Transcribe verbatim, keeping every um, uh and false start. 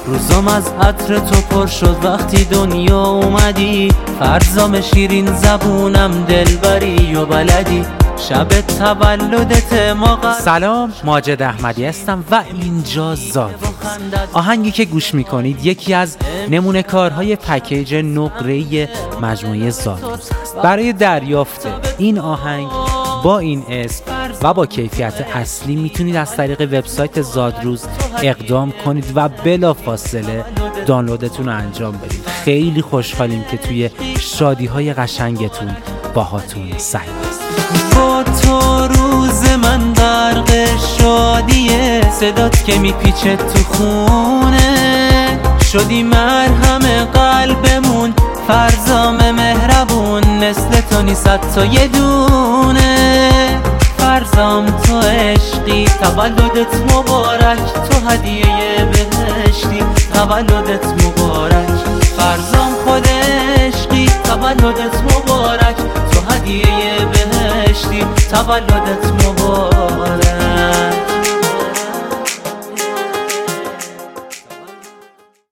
روزم از عطر تو پر شد وقتی دنیا اومدی، فرزام شیرین زبونم دلبری و بلدی، شب تولدت ما قرار. سلام، ماجد احمدی هستم و اینجا زادروز. آهنگی که گوش میکنید یکی از نمونه کارهای پکیج نقره‌ای مجموعه زادروز است. برای دریافت این آهنگ با این اسم و با کیفیت اصلی میتونید از طریق وبسایت زادروز اقدام کنید و بلافاصله دانلودتون رو انجام بدید. خیلی خوشحالیم که توی شادی‌های قشنگتون باهاتون سعی هستیم. با تو روز من غرق شادیه، صدات که میپیچه تو خونه، شدی مرهم قلبمون، فرزام مهربون، مثل تو نیست تا یه دونه. فرزام تو عشقی، تولدت مبارک، تو هدیه بهشتی، تولدت مبارک. فرزام خود عشقی، تولدت مبارک، تو هدیه بهشتی، تولدت مبارک.